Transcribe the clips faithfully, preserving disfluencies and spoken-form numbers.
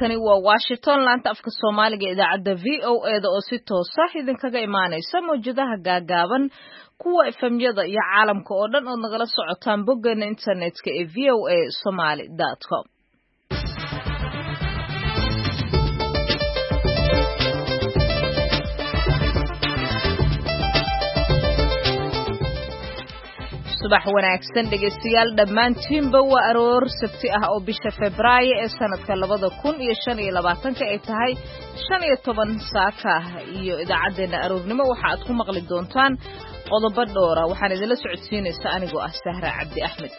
halkani waa Washington laanta afka Soomaaliga idaacada V O A da oo si toos ah idinkaga imaanaysa mowjadaha gaagaaban kuwa F M-yada iyo caalamka oo dhan oo nagala socotaan boggeena internetka ee v o a somali dot com. subax wanaagsan dhageystayaal dhammaantiinba waa aroor sabti ah oo bisha Febraayo ee sanadka labada kun iyo shan iyo labaatanka ay tahay shan iyo toban saaka iyo idaacadeena aroornimo waxa aad ku maqli doontaan qodobo dhowra waxaan idinla socodsiinaysaa anigoo ah Sahra Cabdi Axmed.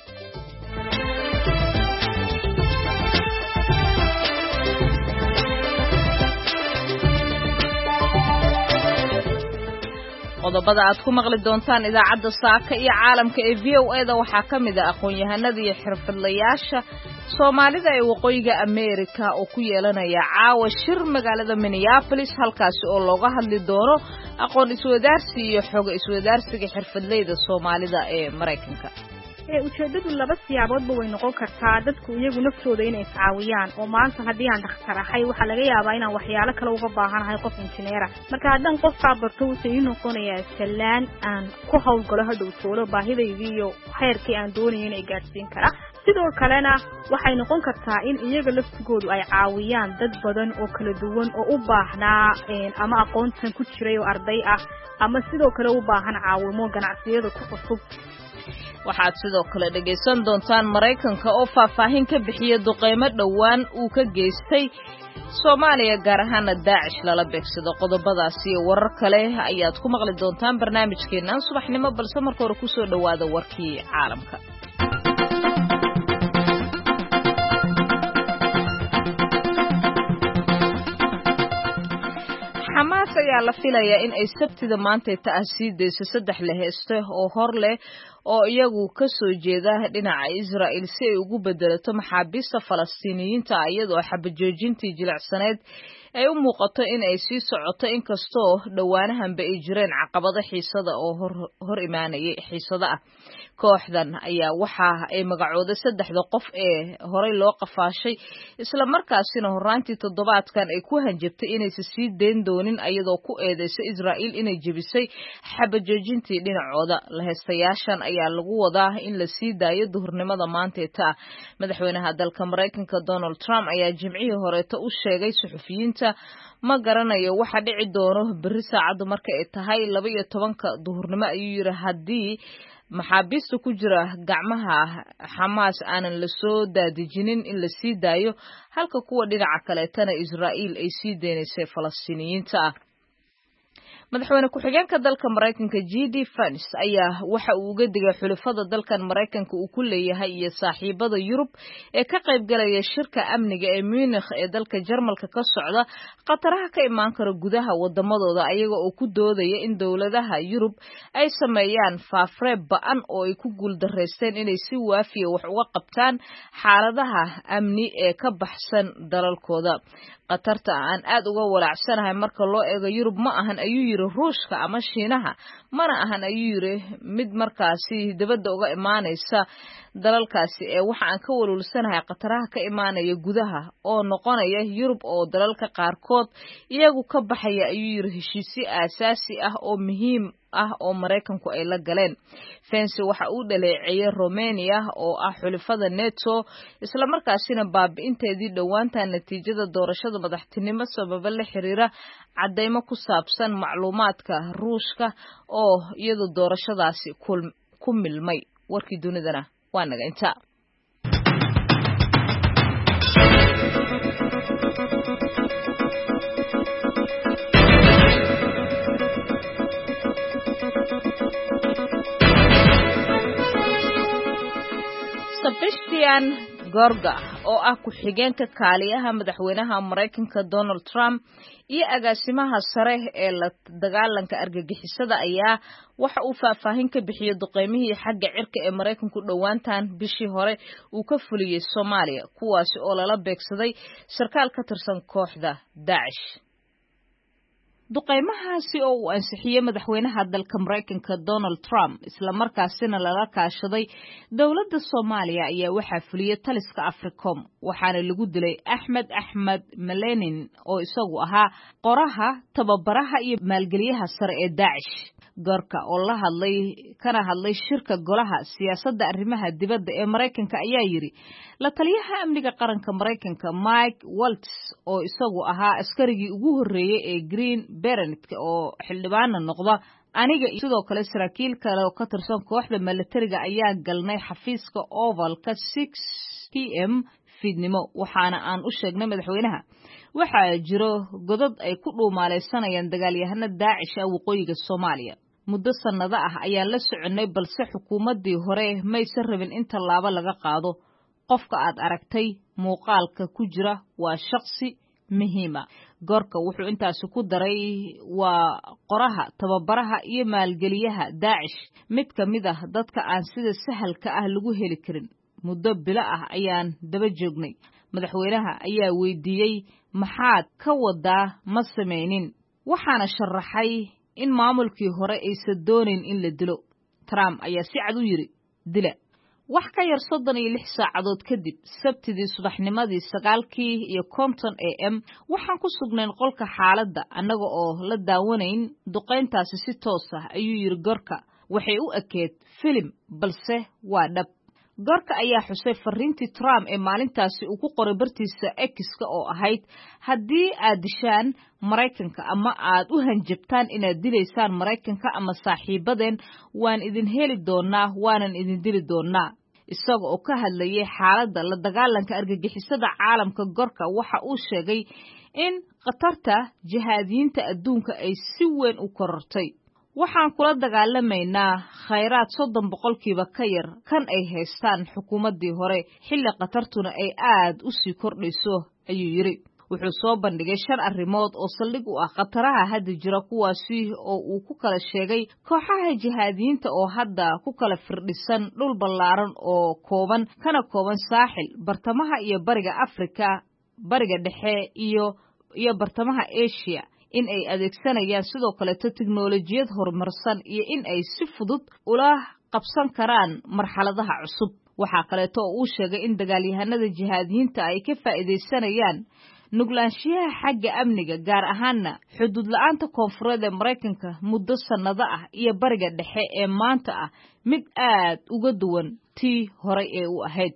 qodobada aad ku maqli doontaan idaacada saaka iyo caalamka ee V O A da waxaa kamid ah aqoon-yahanada iyo xirfadlayaasha Soomaalida ee waqooyiga Amerika oo ku yeelanaya caawa shir magaalada Minneapolis halkaasi oo looga hadli doono aqoon iswadaarsi iyo xog iswadaarsiga xirfadleyda Soomaalida ee Mareykanka. ee ujeedadu laba siyaaboodba way noqon kartaa dadku iyagu naftooda inay caawiyaan oo maanta haddii aan dhakhtar ahay waxa laga yaabaa inaan waxyaalo kale uga baahanahay qof injineer ah marka haddaan qofka barto wuxuu ii noqonayaa salaan aan ku hawlgalo hadhow toolo baahidaydii iyo heerkii aan doonayo inay gaadhsiin kara sidoo kalena waxay noqon kartaa in iyaga laftigoodu ay caawiyaan dad badan oo kala duwan oo u baahnaa ama aqoontan ku jiray oo arday ah ama sidoo kale u baahan caawimo ganacsiyada ku cusub. waxaad sidoo kale dhageysan doontaan Mareykanka oo faahfaahin ka bixiya duqeymo dhawaan uu ka geystay Soomaaliya gaar ahaan Daacish lala beegsado qodobadaasi iyo warar kale ayaad ku maqli doontaan barnaamijkeena subaxnimo balse marka hore ku soo dhawaada warkii caalamka. Xamaas ayaa la filayaa in ay sabtida maanta taasiideyso saddex la heesto oo hor leh oo iyagu ka soo jeeda dhinaca Israa'iil si ay ugu bedelato maxaabiista Falastiiniyiinta iyadoo xabajoojintii jilicsaneed ay u muuqato in ay sii socoto inkastoo dhawaanahanba ay jireen caqabado xiisada oo hor hor imaanayay xiisada ah. kooxdan ayaa waxa ay magacooda saddexda qof ee horey loo qafaashay isla markaasina horaantii toddobaadkan ay ku hanjabtay inaysan sii deyn doonin iyadoo ku eedeysay Israa'iil inay jebisay xabajoojintii dhinacooda. la heestayaashan ayaa lagu wadaa in la sii daayo duhurnimada maanteeta. madaxweynaha dalka Mareykanka Donald Trump ayaa jimcihii horeeta u sheegay suxufiyiinta ma garanayo waxa dhici doono berri saacadu marka ay tahay laba iyo tobanka duhurnimo ayuu yiri haddii maxaabiista ku jira gacmaha Xamaas aanan la soo daadijinin in la sii daayo halka kuwa dhinaca kaleetana Israa'iil ay sii deynayso Falastiiniyiinta ah. madaxweyne ku-xigeenka dalka Mareykanka J D Vance ayaa waxa uu uga digay xulafada dalkan Mareykanka uu ku leeyahay iyo saaxiibada Yurub ee ka qayb galaya shirka amniga ee Munich ee dalka Jarmalka ka socda qataraha ka imaan kara gudaha wadamadooda ayaga oo ku doodaya in dawladaha Yurub ay sameeyaan faafreeb ba'an oo ay ku guuldareysteen inay si waafiya wax uga qabtaan xaaladaha amni ee ka baxsan dalalkooda. qatarta aan aad uga walaacsanahay marka loo eego Yurub ma ahan ayuu yiri Ruushka ama Shiinaha mana ahan ayuu yiri mid markaasi dibadda uga imaanaysa dalalkaasi ee waxa aan ka walwalsanahay qataraha ka imaanaya gudaha oo noqonaya Yurub oo dalalka qaarkood iyagu ka baxaya ayuu yiri heshiisyo aasaasi ah oo muhiim ah oo Mareykanku ay la galeen. Vance waxa uu dhaleeceeyay Romania oo ah xulafada NATO isla markaasina baabi'inteedii dhawaanta natiijada doorashada madaxtinimo sabab la xiriira cadeymo ku saabsan macluumaadka Ruushka oo iyadu doorashadaasi ku milmay. warkii dunidana waa naga inta. Sebastian Gorga oo ah ku-xigeenka kaaliyaha madaxweynaha Mareykanka Donald Trump iyo agaasimaha sare ee la dagaalanka argagixisada ayaa waxa uu faahfaahin ka bixiyay duqeymihii xagga cirka ee Mareykanku dhawaantan bishii hore uu ka fuliyay Soomaaliya kuwaasi oo lala beegsaday sarkaal ka tirsan kooxda Daacish. duqeymahaasi oo uu ansixiyey madaxweynaha dalka Mareykanka Donald Trump isla markaasina lala kaashaday dowladda Soomaaliya ayaa waxaa fuliyay taliska Africom waxaana lagu dilay Axmed Axmed Malenin oo isagu ahaa qoraha tababaraha iyo maalgeliyaha sare ee Daesh gorka oo la hadlay kana hadlay shirka golaha siyaasadda arrimaha dibadda ee Mareykanka ayaa yiri la taliyaha amniga qaranka Mareykanka Mike Waltz oo isagu ahaa askarigii ugu horeeyay ee Green Beret oo xildhibaan noqda aniga sidoo kale saraakiil kale oo ka tirsan kooxda militariga ayaa galnay xafiiska Ovalka six p m fiidnimo waxaana aan u sheegnay madaxweynaha waxaa jiro godad ay ku dhuumaaleysanayaan dagaalyahano Daesh ah waqooyiga Soomaaliya muddo sanado ah ayaan la soconay balse xukuumaddii hore maysan rabin in tallaabo laga qaado qofka aad aragtay muuqaalka ku jira waa shakhsi muhiima gorka wuxuu intaasi ku daray waa qoraha tababaraha iyo maalgeliyaha Daesh mid ka mid ah dadka aan sida sahalka ah lagu heli karin muddo bilo ah ayaan daba joognay madaxweynaha ayaa weydiiyey maxaad ka wadaa ma sameeynin waxaana sharaxay in maamulkii hore aysan doonayn in la dilo Trump ayaa si cad u yiri dila wax ka yar soddon iyo lix saacadood kadib sabtidii subaxnimadii sagaalkii iyo konton a m waxaan ku sugnayn qolka xaaladda annaga oo la daawanayn duqeyntaasi si toos ah ayuu yiri gorka waxay u ekeed filim balse waa dhab gorka ayaa xusay fariintii Trump ee maalintaasi uu ku qoray bartiisa X-ka oo ahayd haddii aad dishaan Mareykanka ama aad u hanjabtaan inaad dilaysaan Mareykanka ama saaxiibadeen waan idin heli doonaa waanan idin dili doonaa isaga oo ka hadlayay xaaladda la dagaalanka argagixisada caalamka gorka waxa uu sheegay in khatarta jihaadiyiinta adduunka ay si weyn u korortay waxaan kula dagaalamaynaa khayraad soddon boqolkiiba ka yar kan ay haystaan xukuumaddii hore xilli khatartuna ay aad u sii kordhayso ayuu yiri wuxuu soo bandhigay shan arrimood oo saldhig u ah khataraha hadda jira kuwaasi oo uu ku kala sheegay kooxaha jihaadiyiinta oo hadda ku kala firdhisan dhul ballaaran oo kooban kana kooban saaxil bartamaha iyo bariga Afrika bariga dhexe iyo iyo bartamaha Asia in ay adeegsanayaan sidoo kale tiknoolajiyad horumarsan iyo in ay si fudud ula qabsan karaan marxaladaha cusub waxa kale oo uu sheegay in dagaalyahanada jihaadiyiinta ay ka faa'iideysanayaan nuglaanshiyaha xagga amniga gaar ahaanna xuduud la'aanta koonfureed ee Mareykanka muddo sanado ah iyo bariga dhexe ee maanta ah mid aad uga duwan tii hore ee u ahayd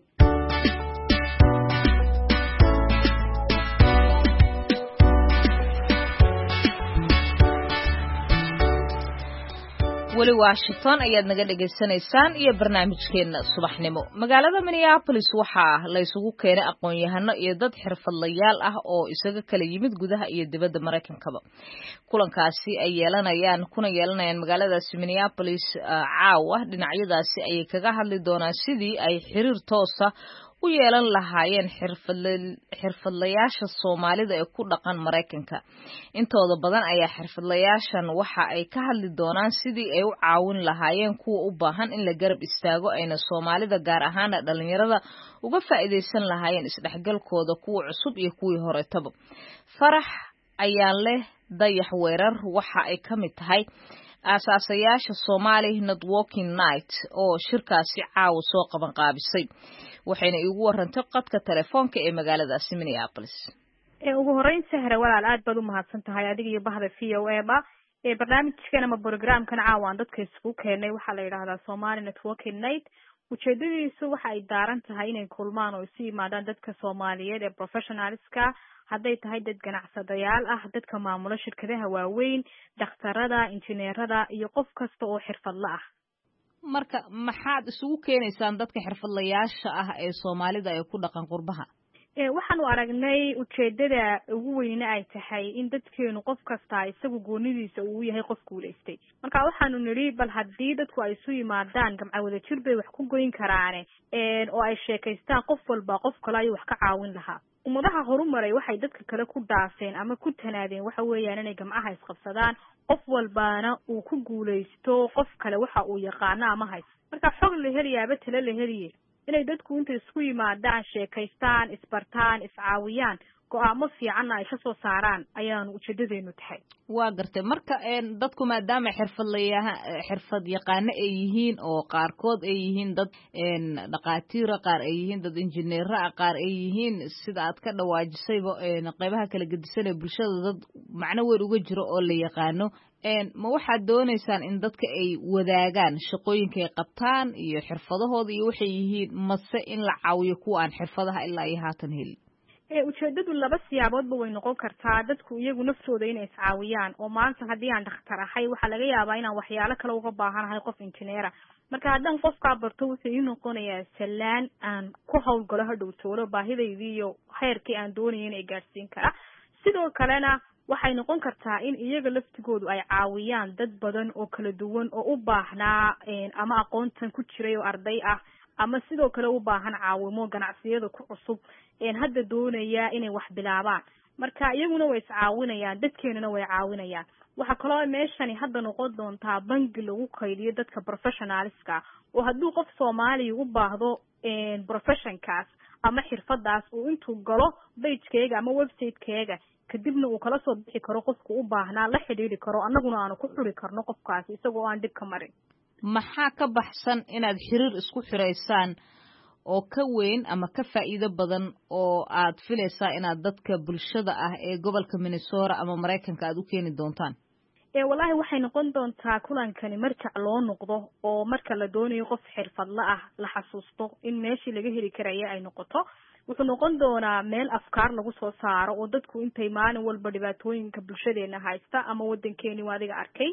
weli Washington ayaad naga dhageysanaysaan iyo barnaamijkeena subaxnimo magaalada Minneapolis waxa la isugu keenay aqoon-yahano iyo dad xirfadlayaal ah oo isaga kala yimid gudaha iyo dibadda Mareykanka kulankaasi ay yeelanayaan kuna yeelanayaan magaaladaasi Minneapolis caawa dhinacyadaasi ay kaga hadli doonaan sidii ay xiriir toos ah u yeelan lahaayeen xirfadlayaasha Soomaalida ee ku dhaqan Mareykanka intooda badan ayaa xirfadlayaashan waxa ay ka hadli doonaan sidii ay u caawin lahaayeen kuwa u baahan in la garab istaago ayna Soomaalida gaar ahaan dhalinyarada uga faa'iideysan lahaayeen isdhexgalkooda kuwa cusub iyo kuwii horeetaba farax ayaa leh dayax weerar waxa ay ka mid tahay asaasayaasha Somali Networking Night oo shirkaasi caawa soo qaban qaabisay waxayna igu warantay qadka telefoonka ee magaalada Minneapolis ee ugu horeyn sahra walaal aad baad u mahadsan tahay adiga iyo bahda V O A ba ee barnaamijkan ama programkan caawan dadka isku keenay waxa la yiraahdaa Somali Networking Night ujeedadiisu waxa ay daaran tahay inay kulmaan oo si imaadaan dadka Soomaaliyeed ee professionalska hadday tahay dad ganacsadayaal ah dadka maamula shirkadaha waaweyn dhakhtarada injineerada iyo qof kasta oo xirfadle ah marka maxaad isugu keenaysaan dadka xirfadlayaasha ah ee Soomaalida ay ku dhaqan qurbaha ee waxaan u aragnay ujeedada ugu weyn ay tahay in dadkeenu qof kasta isagu goonidiisa uu yahay qof guuleystay marka waxaanu niri bal hadii dadku ay isu yimaadaan gamca wada jir bay wax ku goyn karaan ee oo ay sheekaystaan qof walba qof kale ay wax ka caawin lahaa umadaha horumaray waxay dadka kale ku dhaafeen ama ku tanaadeen waxa weeyaan inay gamcaha isqabsadaan qof walbaana uu ku guuleysto qof kale waxa uu yaqaan ama hay marka xog la heliyaaba tala la heliye inay dadku inta isku yimaadaan sheekaystaan isbartaan iscaawiyaan go'aamo fiican ay ka soo saaraan ayaan ujeedadeenu tahay. waa gartay marka een dadku maadaama xirfadlayaha xirfad yaqaano ay yihiin oo qaarkood ay yihiin dad een dhaqaatiir qaar ay yihiin dad injineer qaar ay yihiin sida aad ka dhawaajisayba een qaybaha kala gedisan ee bulshada dad macno weyn uga jiro oo la yaqaano een ma waxaad doonaysaan in dadka ay wadaagaan shaqooyinka ay qabtaan iyo xirfadahooda iyo waxay yihiin mase in la caawiyo kuwa aan xirfadaha ilaa iyo haatan helin. ee ujeedadu laba siyaaboodba way noqon kartaa dadku iyagu naftooda inay iscaawiyaan oo maanta haddii aan dhakhtar ahay waxaa laga yaabaa inaan waxyaalo kale uga baahanahay qof injineera marka haddaan qofkaa barto wuxuu ii noqonayaa salaan aan ku hawlgalo hadhow toolo baahidaydii iyo heerkii aan doonaya inay gaadhsiin kara sidoo kalena waxay noqon kartaa in iyaga laftigoodu ay caawiyaan dad badan oo kala duwan oo u baahnaa ama aqoontan ku jiray oo arday ah ama sidoo kale u baahan caawimo ganacsiyada ku cusub een hadda doonaya inay wax bilaabaan marka iyaguna way iscaawinayaan dadkeenana way caawinayaan waxa kaloo meeshani hadda noqon doontaa bangi lagu qayliyo dadka professionalska oo hadduu qof Soomaali u baahdo een professionkaas ama xirfadaas uu intuu galo page-keega ama website-keega kadibna uu kala soo bixi karo qofku u baahnaa la xiriiri karo annaguna aanu ku xuri karno qofkaas isagoo aan dib ka marin. maxaa ka baxsan inaad xiriir isku xiraysaan oo ka weyn ama ka faa'iido badan oo aad filaysaa inaad dadka bulshada ah ee gobolka Minnesota ama Mareykanka aad u keeni doontaan? ee wallahi waxay noqon doontaa kulankani marjac loo noqdo oo marka la doonayo qof xirfadle ah la xasuusto in meeshii laga heli karayo ay noqoto wuxuu noqon doonaa meel afkaar lagu soo saaro oo dadku intay maalin walba dhibaatooyinka bulshadeena haysta ama wadankeeni waadiga arkay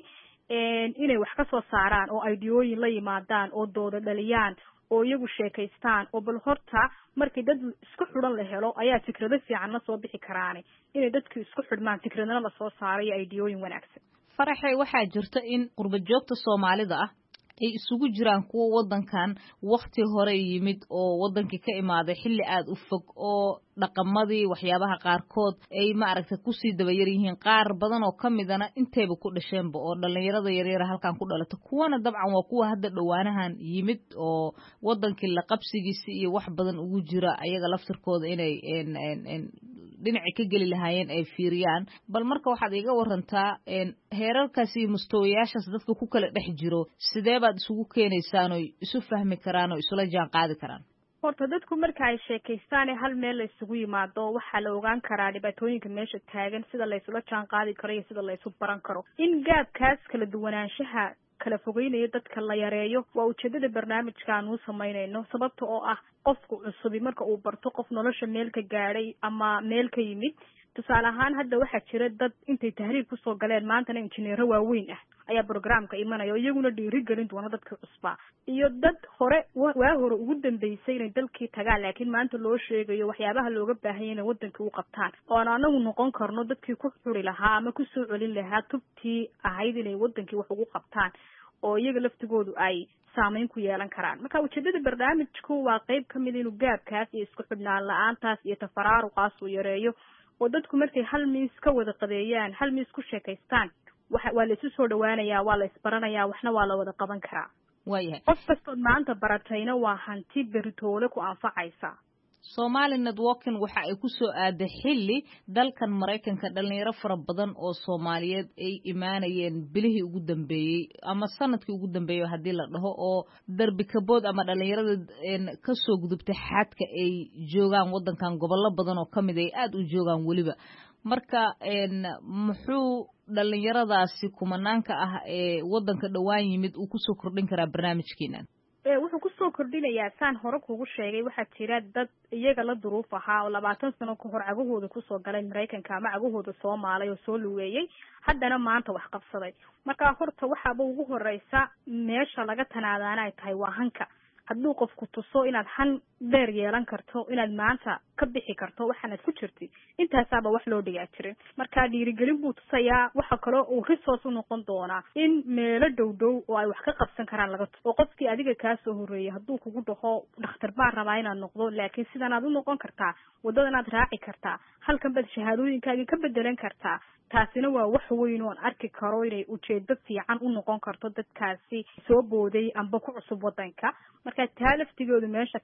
inay wax ka soo saaraan oo ideooyin la yimaadaan oo dooda dhaliyaan oo iyagu sheekaystaan oo bal horta markii dad isku xidhan la helo ayaa fikrado fiican la soo bixi karaan inay dadku isku xidhmaan fikradana la soo saaro iyo ideooyin wanaagsan. Faraxay waxaa jirta in qurba joogta Soomaalida ah ay isugu jiraan kuwa wadankan waqti hore yimid oo wadankii ka imaaday xilli aad u fog oo dhaqamadii waxyaabaha qaarkood ay ma aragtay ku sii daba yar yihiin qaar badan oo kamidana inteeba ku dhasheenba oo dhalinyarada yaryar halkan ku dhalata kuwana dabcan waa kuwa hadda dhawaanahan yimid oo wadankii la qabsigiisa iyo wax badan ugu jira ayaga laftirkooda inay een een dhinaci ka gali lahaayeen ay fiiriyaan bal marka waxaad iga warantaa een heerarkaas iyo mustawayaashaas dadka ku kala dhex jiro sidee baad isugu keenaysaan oo isu fahmi karaan oo isula jaan qaadi karaan? horta dadku marka ay sheekaystaan hal meel la isugu yimaado waxa la ogaan karaa dhibaatooyinka meesha taagan sida la isula jaan qaadi karo iyo sida la isu baran karo in gaabkaas kala duwanaanshaha kala fogeynaya dadka la yareeyo waa ujeedada barnaamijkan uu sameynayno sababta oo ah qofku cusub marka uu barto qof nolosha meel ka gaaray ama meel ka yimid tusaale ahaan hadda waxaa jira dad intay tahriib ku soo galeen maantana injineero waaweyn ah ayaa programka imanaya iyaguna dhiirigelin doona dadka cusba iyo dad hore waa hore ugu dambeysay inay dalkii tagaan laakiin maanta loo sheegayo waxyaabaha looga baahan yahay in waddanka u qabtaan oo anagu noqon karno dadkii ku xuri lahaa ama ku soo celin lahaa tubtii ahayd inay waddankii wax ugu qabtaan oo iyaga laftigoodu ay saameyn ku yeelan karaan marka ujeedada barnaamijku waa qayb ka mid inuu gaabkaas iyo isku xidhnaan la'aantaas iyo tafaraaruqaas uu yareeyo oo dadku markay hal miis ka wada qadeeyaan hal miis ku sheekaystaan waxa waa la isu soo dhawaanayaa waa la isbaranayaa waxna waa la wada qaban karaa waayahay qof kastoo maanta baratayna waa hanti beritoole ku anfacaysa. Somali Networking waxa ay ku soo aaday xilli dalkan Mareykanka dhalinyaro fara badan oo Soomaaliyeed ay imaanayeen bilihii ugu dambeeyay ama sanadkii ugu dambeeyay hadii la dhaho oo darbi kabood ama dhalinyarada ka soo gudubtay xadka ay joogaan wadankan gobollo badan oo kamid ay aad u joogaan waliba marka een muxuu dhalinyaradaasi kumanaanka ah ee wadanka dhawaan yimid uu ku soo kordhin karaa barnaamijkeenan? ee wuxuu ku soo kordhinayaa saan hore kugu sheegay waxaa jira dad iyaga la duruuf ahaa oo labaatan sano ka hor cagahooda ku soo galay Mareykanka ama cagahooda Soomaaliya oo soo luweeyay haddana maanta wax qabsaday marka horta waxaaba ugu horeysa meesha laga tanaadaana ay tahay waa hanka hadduu qofku tuso inaad han dheer yeelan karto inaad maanta ka bixi karto waxaad ku jirtay intaasaaba wax loo dhigaa jirin marka dhiirigelin buu tusayaa waxa kale oo resource u noqon doona in meelo dhow dhow oo ay wax ka qabsan karaan laga tuso oo qofkii adiga ka soo horeeyay hadduu kugu dhaho dhakhtar baa rabaa inaad noqdo laakiin sidan aad u noqon kartaa wadada aad raaci kartaa halkan bad shahaadooyinkaaga ka bedelan kartaa taasina waa wax weyn oo aan arki karo inay ujeedo fiican u noqon karto dadkaasi soo booday amba ku cusub wadanka marka taa laftigoodu meesha kama marna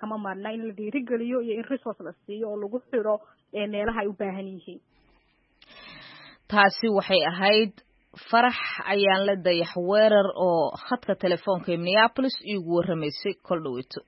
baahana in la dhiirigeliyo iyo in resource la siiyo oo lagu xiro meelaha ay u baahan yihiin. taasi waxay ahayd farax ayaan la dayax weerar oo khadka telefoonka Minneapolis igu waramaysay kol dhaweyto.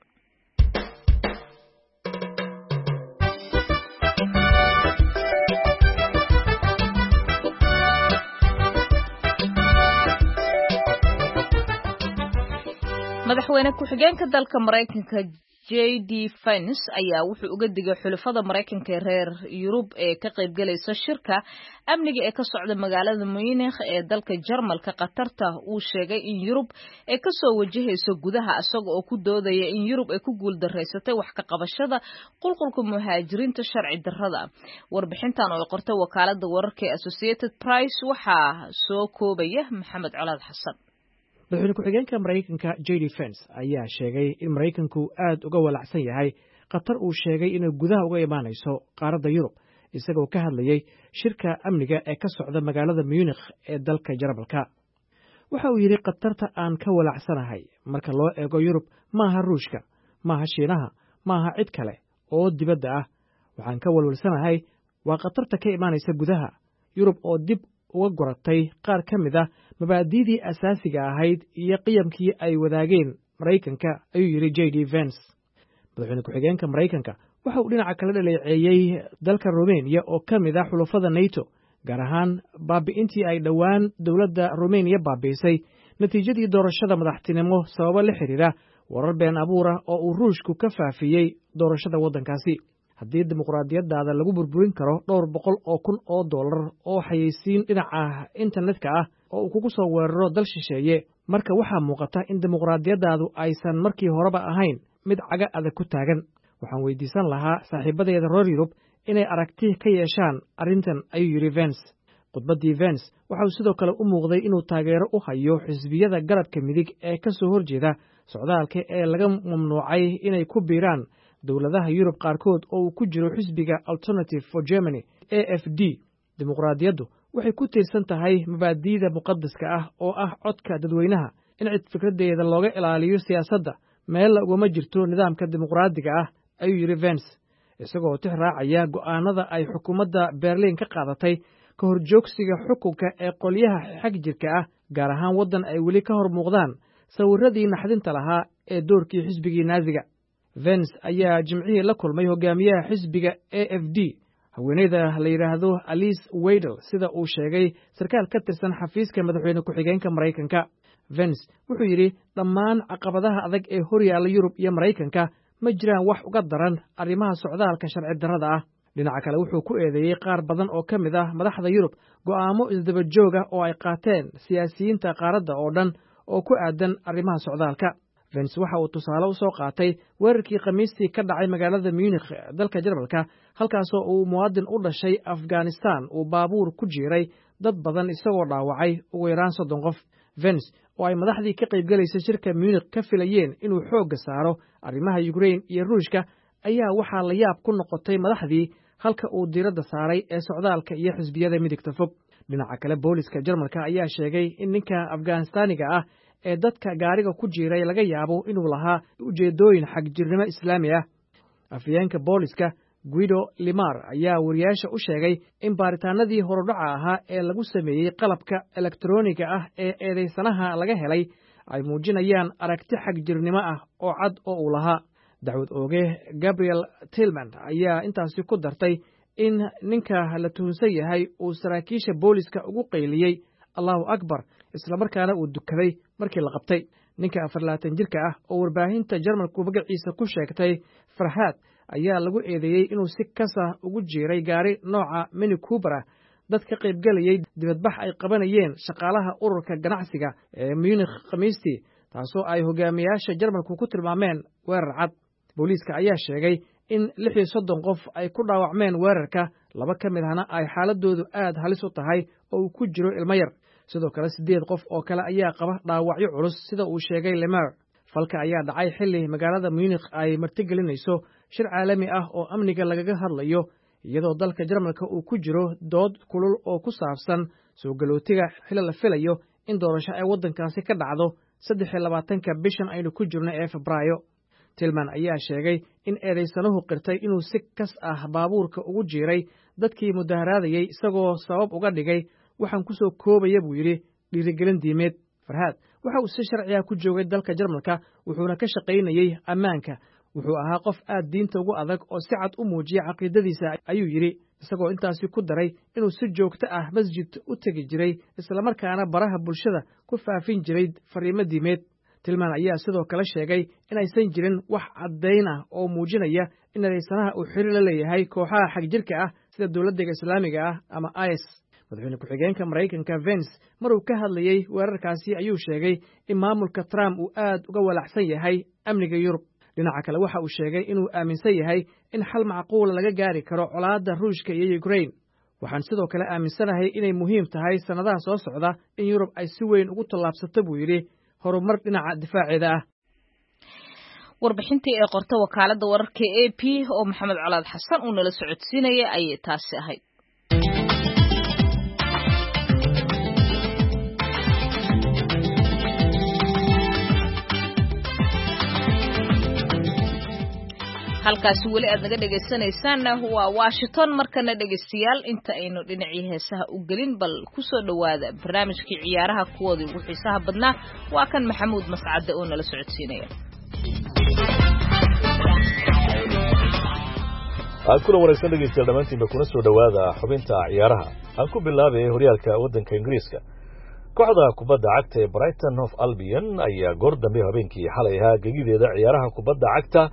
madaxweyne ku-xigeenka dalka Mareykanka J D Vance ayaa wuxuu uga digay xulafada Mareykanka reer Yurub ee ka qayb galaysa shirka amniga ee ka socda magaalada Munich ee dalka Jarmalka Qatarta uu sheegay in Yurub ay ka soo wajahayso gudaha asaga oo ku doodaya in Yurub ay ku guul dareysatay wax ka qabashada qulqulka muhaajiriinta sharci darrada. warbixintan oo qortay wakaalada wararka ee Associated Press waxaa soo koobaya Maxamed Colaad Xasan. madaxweyne ku-xigeenka Mareykanka J D Vance ayaa sheegay in Mareykanku aad uga walacsan yahay Qatar uu sheegay inay gudaha uga imaanayso qaaradda Yurub isagoo ka hadlayay shirka amniga ee ka socda magaalada Munich ee dalka Jarmalka. waxa uu yidhi Qatarta aan ka walacsanahay marka loo eego Yurub maaha Ruushka, maaha Shiinaha, maaha cid kale oo dibadda ah. waxaan ka walwalsanahay waa Qatarta ka imaanaysa gudaha Yurub oo dib uga goratay qaar ka mid ah mabaadi'dii asaasiga ahayd iyo qiyamkii ay wadaageen Mareykanka, ayuu yidhi J D Vance. madaxweyne ku-xigeenka Mareykanka waxa uu dhinaca kale dhaleeceeyey dalka Romania oo ka mid ah xulafada NATO, gaar ahaan baabi'intii ay dhowaan dowladda Romania baabi'isay natiijadii doorashada madaxtinimo sababo la xiriira warar been abuur ah oo uu Ruushku ka faafiyey doorashada waddankaasi. haddii dimuqraadiyaddaada lagu burburin karo dhowr boqol oo kun oo dollar oo xayeysiin dhinaca internetka ah oo uu kugu soo weeraro dal shisheeye, marka waxaa muuqata in dimuqraadiyaddaadu aysan markii horeba ahayn mid caga adag ku taagan. waxaan weydiisan lahaa saaxiibadeeda reer Yurub inay aragti ka yeeshaan arrintan, ayuu yidhi Vance. khudbaddii Vance waxa uu sidoo kale u muuqday inuu taageero u hayo xisbiyada garabka midig ee ka soo horjeeda socdaalka ee laga mamnuucay inay ku biiraan dowladaha Yurub qaarkood oo uu ku jiro xisbiga Alternative for Germany A F D. dimuqraadiyaddu waxay ku tiirsan tahay mabaadi'da muqaddaska ah oo ah codka dadweynaha, in cid fikraddeeda looga ilaaliyo siyaasadda meel ugama jirto nidaamka dimuqraadiga ah, ayuu yidhi Vance, isagoo tix raacaya go'aanada ay xukuumadda Berlin ka qaadatay ka horjoogsiga xukunka ee qolyaha xag jirka ah, gaar ahaan waddan ay weli ka hor muuqdaan sawirradii naxdinta lahaa ee doorkii xisbigii naaziga. Vance ayaa jimcihii la kulmay hogaamiyaha xisbiga A F D, haweeneyda la yidhaahdo Alice Weidel, sida uu sheegay sarkaal ka tirsan xafiiska madaxweyne ku-xigeenka Mareykanka. Vance wuxuu yidhi dhammaan caqabadaha adag ee hor yaalla Yurub iyo Mareykanka ma jiraan wax uga daran arrimaha socdaalka sharci darrada ah. dhinaca kale wuxuu ku eedeeyey qaar badan oo ka mid ah madaxda Yurub go'aamo isdaba joog ah oo ay qaateen siyaasiyiinta qaaradda oo dhan oo ku aadan arrimaha socdaalka. Vance waxa uu tusaale u soo qaatay weerarkii Khamiistii ka dhacay magaalada Munich dalka Jarmalka, halkaasoo uu muwaadin u dhashay Afghanistan uu baabuur ku jiiray dad badan isagoo dhaawacay ugu yaraan soddon qof. Vance oo ay madaxdii ka qayb galaysa shirka Munich ka filayeen inuu xoogga saaro arrimaha Ukraine iyo Ruushka, ayaa waxaa la yaab ku noqotay madaxdii halka uu diiradda saaray ee socdaalka iyo xisbiyada midigta fog. dhinaca kale booliska Jarmalka ayaa sheegay in ninka Afghanistaniga ah ee dadka gaariga ku jiiray laga yaabo inuu lahaa ujeedooyin xagjirnimo islaami ah. afhayeenka booliska Guido Limar ayaa wariyaasha u sheegay in baaritaanadii horudhaca ahaa ee lagu sameeyey qalabka elektarooniga ah ee eedaysanaha laga helay ay muujinayaan aragti xagjirnimo ah oo cad oo uu lahaa. dacwad ooge Gabriel Tillman ayaa intaasi ku dartay in ninka la tuhunsan yahay uu saraakiisha booliska ugu qayliyey Allahu Akbar, isla markaana uu dukaday markii la qabtay. ninka afar iyo labaatan jirka ah oo warbaahinta Jarmalku magaciisa ku sheegtay Farhad ayaa lagu eedeeyey inuu si kasa ugu jiiray gaari nooca Mini Cooper ah dad ka qayb galayay dibadbax ay qabanayeen shaqaalaha ururka ganacsiga ee Munich Khamiistii, taasoo ay hogaamiyaasha Jarmalku ku tilmaameen weerar cad. booliiska ayaa sheegay in lix iyo soddon qof ay ku dhaawacmeen weerarka, laba ka mid ahna ay xaaladoodu aad halis u tahay oo uu ku jiro ilmo yar. sidoo kale siddeed qof oo kale ayaa qaba dhaawacyo culus, sida uu sheegay Lemar. falka ayaa dhacay xilli magaalada Munich ay martigelinayso shir caalami ah oo amniga lagaga hadlayo, iyadoo dalka Jarmalka uu ku jiro dood kulul oo ku saabsan soo galootiga xilli la filayo in doorasho ay waddankaasi ka dhacdo saddex iyo labaatanka bishan aynu ku jirno ee Febraayo. Tillman ayaa sheegay in eedaysanuhu qirtay inuu si kas ah baabuurka ugu jiiray dadkii mudaharaadayey isagoo sabab uga dhigay waxaan ku soo koobaya buu yidhi dhiirigelin diimeed. Farhaad waxa uu si sharciya ku joogay dalka Jarmalka wuxuuna ka shaqaynayey ammaanka. wuxuu ahaa qof aad diinta ugu adag oo si cad u muujiya caqiidadiisa ayuu yidhi isagoo intaasi ku daray inuu si joogto ah masjid u tegi jiray islamarkaana baraha bulshada ku faafin jiray fariimo diimeed. Tillman ayaa sidoo kale sheegay inaysan jirin wax caddayn ah oo muujinaya in eedaysanaha uu xiriir la leeyahay kooxaha xagjirka ah sida dowladda islaamiga ah ama I S. madaxweyne ku-xigeenka Maraykanka Vance maruu ka hadlayey weerarkaasi ayuu sheegay in maamulka Trump uu aad uga walacsan yahay amniga Yurub. dhinaca kale waxa uu sheegay inuu aaminsan yahay in xal macquula laga gaari karo colaadda Ruushka iyo Ukraine. waxaan sidoo kale aaminsanahay inay muhiim tahay sannadaha soo socda in Yurub ay si weyn ugu tallaabsato buu yidhi horumar dhinaca difaaceeda ah. warbixintii ee qorta wakaaladda wararka A P oo Maxamed Colaad Xasan uu nala socodsiinayay ayay taasi ahayd. halkaasi weli aad naga dhagaysanaysaan waa Washington markana dhagaystayaal inta aynu dhinacii heesaha u gelin bal ku soo dhawaada barnaamijkii ciyaaraha kuwoodii ugu xiisaha badnaa waa kan Maxamuud Mascade oo nala socodsiinaya. aan kula waraysan dhagaystayaal dhamaantiinba kuna soo dhawaada xubinta ciyaaraha. aan ku bilaabay horyaalka waddanka Ingiriiska. kooxda kubadda cagta ee Brighton of Albion ayaa goor dambe habeenkii xalay ahaa gegideeda ciyaaraha kubadda cagta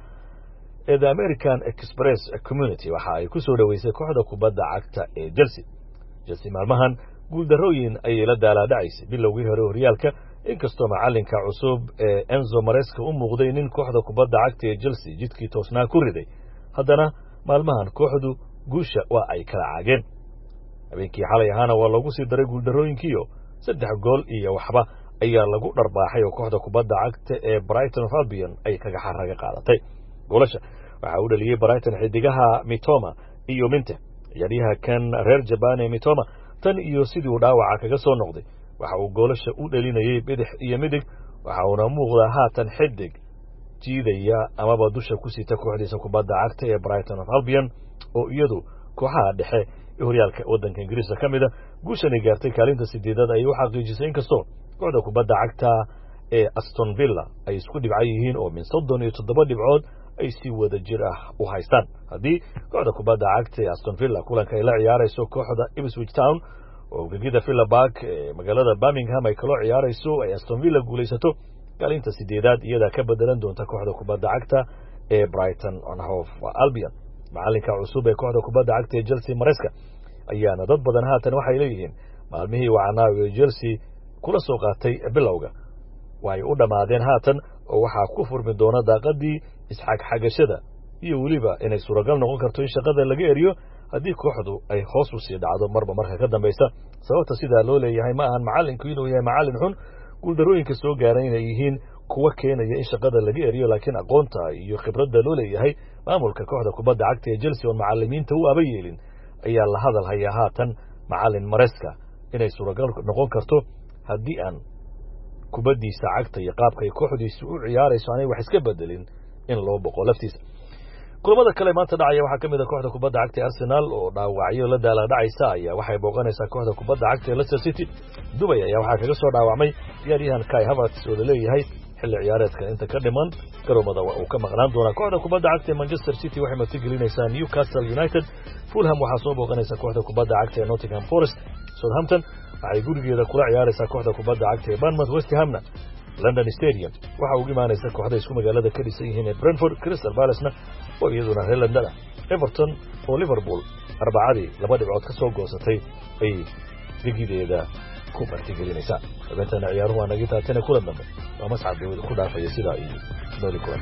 ee The American Express Community waxa ay ku soo dhaweysay kooxda kubadda cagta ee Chelsea. Chelsea maalmahan guuldarrooyin ayay la daalaadhacaysay bilowgii hore horyaalka inkastoo macalinka cusub ee Enzo Maresca u muuqday nin kooxda kubadda cagta ee Chelsea jidkii toosnaa ku riday. haddana maalmahan kooxdu guusha waa ay kala caageen. habeenkii xalay ahaana waa lagu sii daray guuldarrooyinkiiyo saddex gool iyo waxba ayaa lagu dharbaaxay oo kooxda kubadda cagta ee Brighton of Albion ay kaga xaraga qaadatay. goolasha waxa uu dhaliyay Brighton xidigaha Mitoma iyo Minte. ciyaaryaha kan reer Japan ee Mitoma tan iyo sidii uu dhaawaca kaga soo noqday waxa uu goolasha u dhalinayay bidix iyo midig waxa uuna muuqdaa haatan xidig jiidaya amaba dusha ku siita kooxdiisa kubadda cagta ee Brighton of Albion oo iyadu kooxaha dhexe ee horyaalka waddanka Ingiriiska ka mid ah guushan ay gaartay kaalinta sideedaad ay u xaqiijisay inkastoo kooxda kubadda cagta ee Aston Villa ay isku dhibcan yihiin oo min soddon iyo toddoba dhibcood ay si wada jir ah u haystaan. haddii kooxda kubadda cagta ee Aston Villa kulanka ay la ciyaarayso kooxda Ipswich Town oo gegida Villa Park ee magaalada Birmingham ay kala ciyaarayso ay Aston Villa guulaysato kaalinta sideedaad iyada ka bedelan doonta kooxda kubadda cagta ee Brighton and Hove Albion. macalinka cusub ee kooxda kubadda cagta ee Chelsea Maresca ayaana dad badan haatan waxay leeyihiin maalmihii wacnaa ee Chelsea kula soo qaatay bilowga way u dhamaadeen haatan oo waxa ku furmi doona daaqadii isxaq xagashada iyo waliba inay suuragal noqon karto in shaqada laga eriyo haddii kooxdu ay hoos u sii dhacdo marba marka ka dambaysa. sababta sida loo leeyahay ma ahan macalinku inuu yahay macalin xun guuldarooyinka soo gaaray inay yihiin kuwa keenaya in shaqada laga eriyo laakiin aqoonta iyo khibradda loo leeyahay maamulka kooxda kubadda cagta ee Chelsea oo macallimiinta u aba yeelin ayaa la hadal hayaa haatan macalin Maresca inay suuragal noqon karto haddii aan kubaddiisa cagta iyo qaabka ay kooxdiisu u ciyaarayso aanay wax iska bedelin in loo boqo laftiisa. kulamada kale maanta dhacaya waxaa ka mid ah kooxda kubadda cagta Arsenal oo dhaawacyo la daalaadhacaysa ayaa waxay booqanaysaa kooxda kubadda cagta ee Leicester City. Dubai ayaa waxaa kaga soo dhaawacmay ciyaaryahan Kai Havertz oo la leeyahay xilli ciyaareedka inta ka dhiman garoomada uu ka maqnaan doona. kooxda kubadda cagta ee Manchester City waxay martigelinaysaa Newcastle United. Fulham waxaa soo booqanaysa kooxda kubadda cagta ee Nottingham Forest. Southampton waxay gurigeeda kula ciyaaraysaa kooxda kubadda cagta ee Bournemouth. West Hamna London Stadium waxa uu imaanaysa kooxda isku magaalada ka dhisan yihiin ee Brentford. Crystal Palace-na oo iyaduna reer London ah. Everton oo Liverpool arbacadii laba dhibcood ka soo goosatay ay digideeda ku martigelinaysaa. xubintana ciyaaruhu waa naga taatana kulan dambe waa Mascad dawada ku dhaafaya sidaa iyo nooli kulan.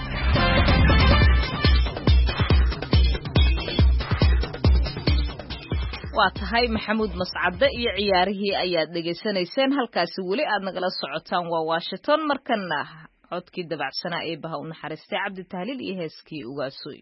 waa tahay Maxamuud Mascade iyo ciyaarihii ayaad dhageysanayseen halkaasi weli aad nagala socotaan waa Washington markana codkii dabacsanaa ee baha u naxariistay Cabdi Tahliil iyo heeskii Ugaasoy.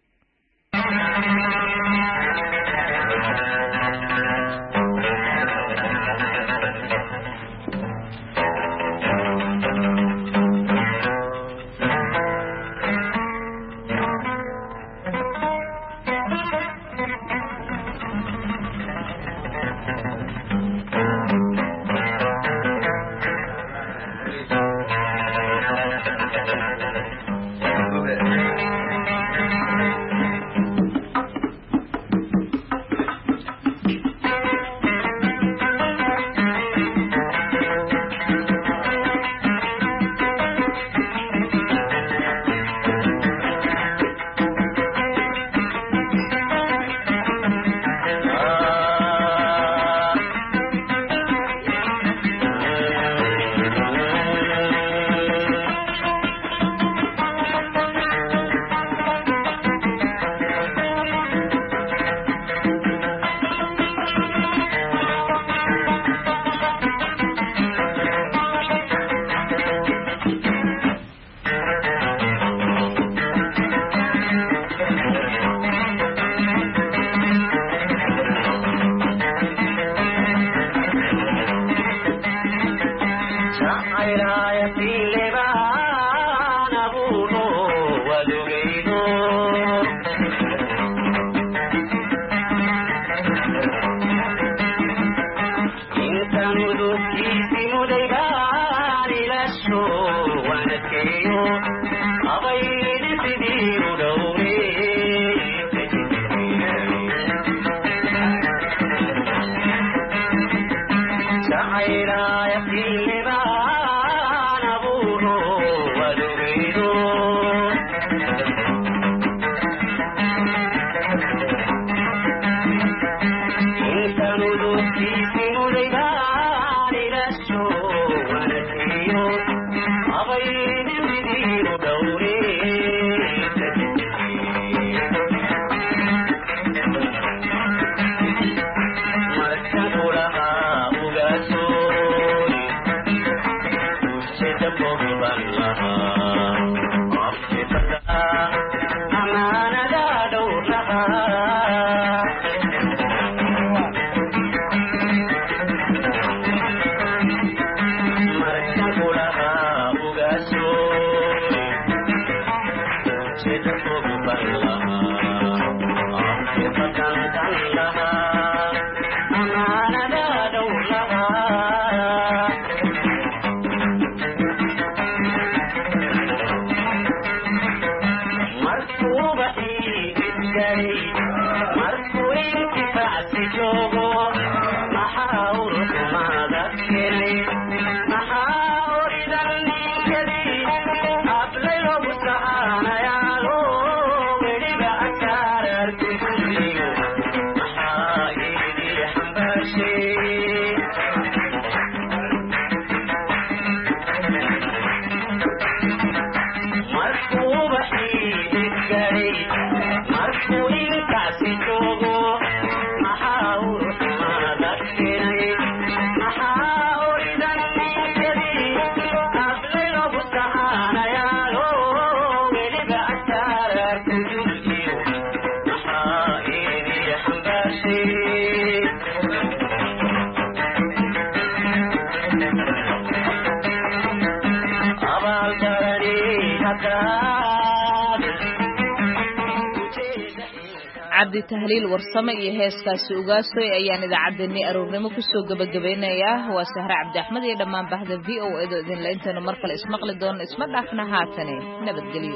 cabdi tahliil warsame iyo heeskaasi ugaasoy ayaan idaacaddeenii aroornimo kusoo gabagabeynayaa waa sahre cabdi axmed iyo dhammaan bahda v o edo idinla intaynu mar kale ismaqli doono isma dhaafna haatane nabadgelyo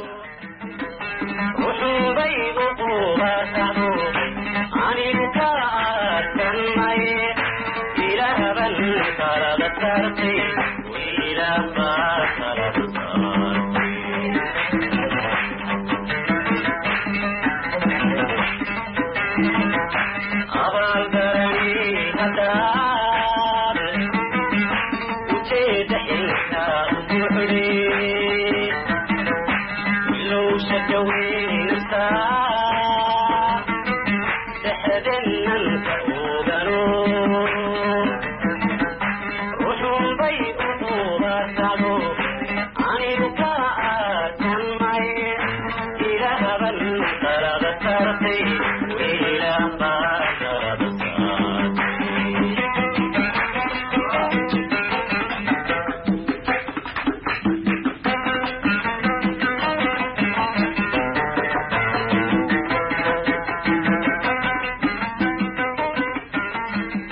abal garani hada